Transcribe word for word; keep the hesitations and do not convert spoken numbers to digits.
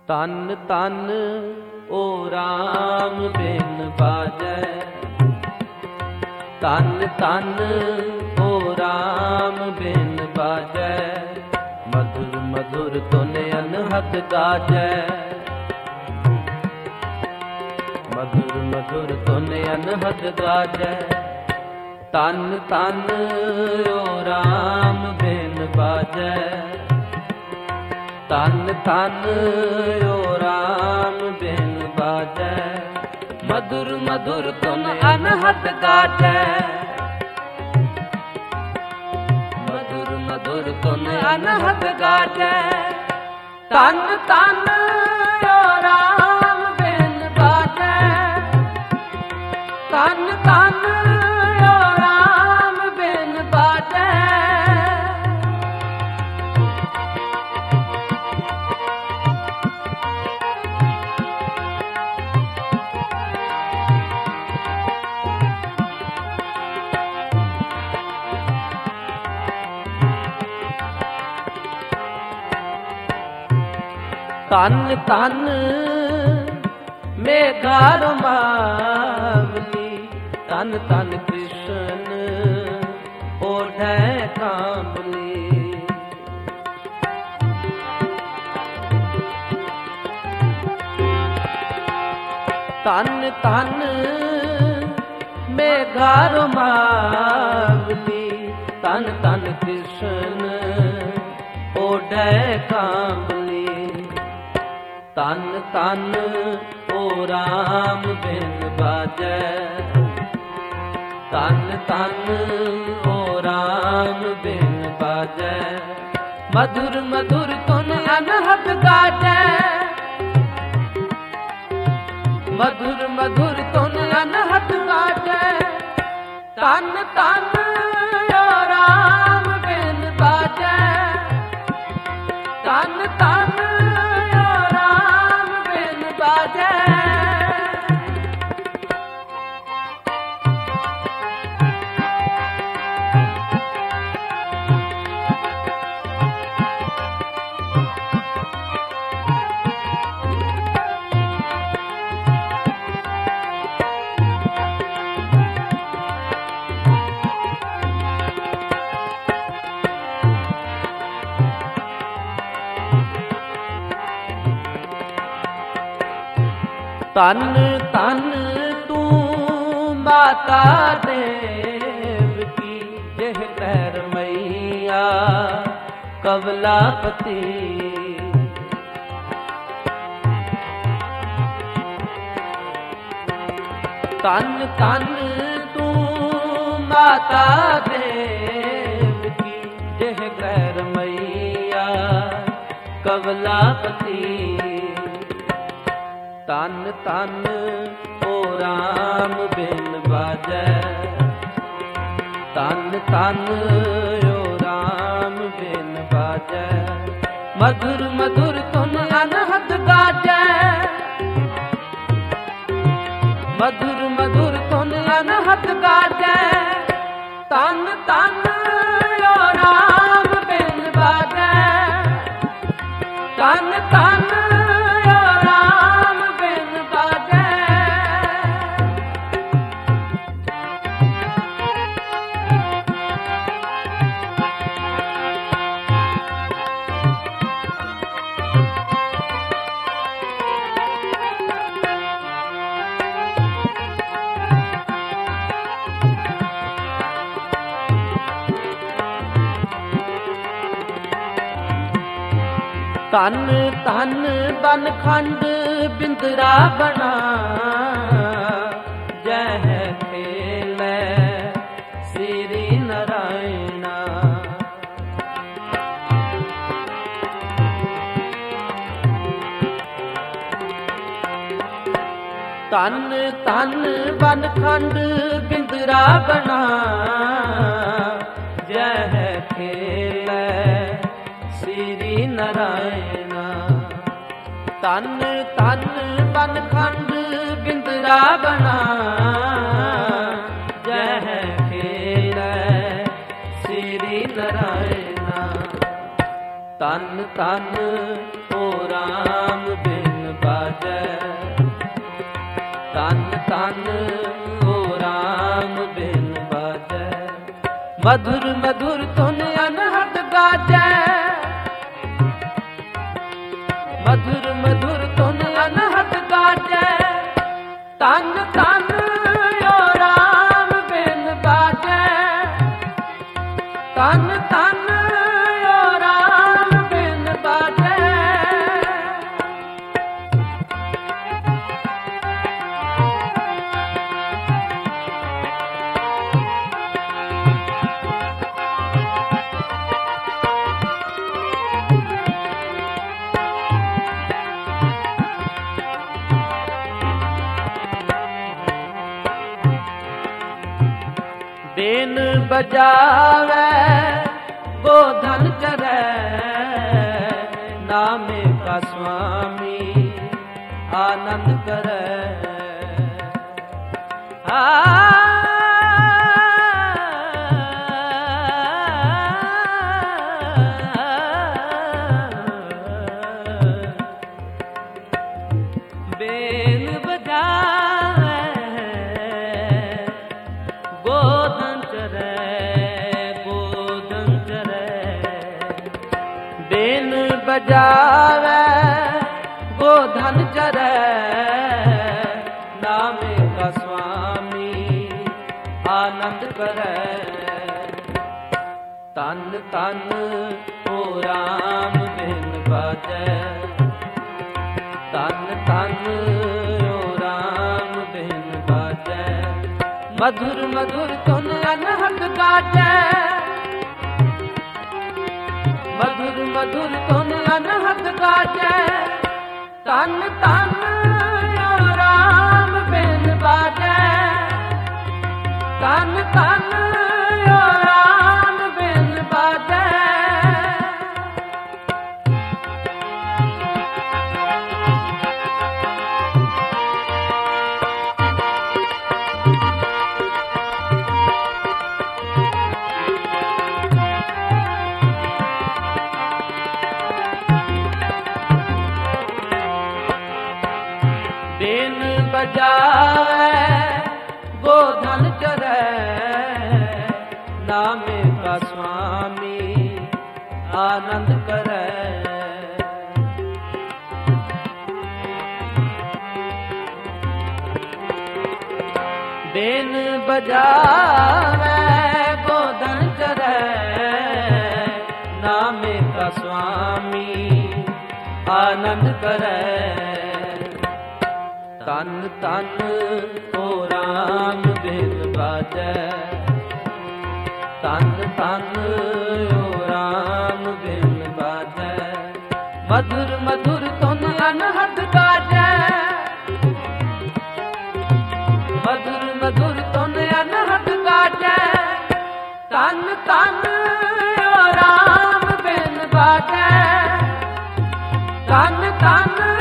तन तन ओ राम बिन बाजै, तन तन ओ राम बिन बाजै, मधुर मधुर धुन अनहद गाजै, मधुर मधुर धुन अनहद गाजै। तन तन ओ राम बिन बाजै, तन तन ओ राम बिन बाजै, मधुर मधुर धुन अनहद गाजै, मधुर मधुर धुन अनहद गाजै। तन तन ओ राम बिन बाजै, तन तन ओ राम बिन बाजै। तन तन मेघा रुमावली, तन तन कृष्ण ओढ़ै कांबली। तन तन मेघा रुमावली, तन तन कृष्ण ओढ़ै कांबली। तन तन ओ राम बिन बाजै, तन तन ओ राम बिन बाजै, मधुर मधुर धुन अनहद गाजै, मधुर मधुर धुन अनहद गाजै। तन तन ओ राम बिन बाजै, तन तन तन तन तू माता देव की, यह पैर मैया कवलापति। तन तन तू माता देव की, यह पैर मैया कवलापति। तन तन ओ राम बिन बाजै, तन तन ओ राम बिन बाजै, मधुर मधुर धुन अनहद गाजै, मधुर मधुर धुन अनहद गाजै। तन तन ओ राम बिन बाजै, तन तन तन तन बन खंड बिंदरा बना, जह खेलै श्री नारायणा। तन तन बन खंड बिंदरा बना, जह खेलै श्री नारायणा। तन तन बन खंड बिंदरा बना, जह खेलै श्री नारायणा। तन तन ओ राम बिन मधुर मधुर धुन अनहद गाजै, मधुर मधुर धुन अनहद गाजै। तन तन ओ राम बिन बाजै, तन तन ओ राम बिन बाजै। बेन बजावे गोधन चरै, नामे का स्वामी आनंद करे। आ बेन बजावे गोधन बेन बजावे गोधन चरै, नामे का स्वामी आनंद करे। तन तन ओ राम बिन बाजै, तन तन ओ राम बिन बाजै। मधुर मधुर धुन अनहद गाजै, मधुर मधुर धुन अनहद गाजै। तन तन ओ राम बिन बाजै, तन तन ओ राम बिन बाजै। बेन बजावे गोधन चरै, नामे का स्वामी आनंद करे। बेन बजावे गोधन चरै, नामे का स्वामी आनंद करे। तन तन ओ राम बिन बाजै, तन तन ओ राम बिन बाजै। मधुर मधुर धुन अनहद गाजै, मधुर मधुर धुन अनहद गाजै। तन तन ओ राम बिन बाजै, तन तन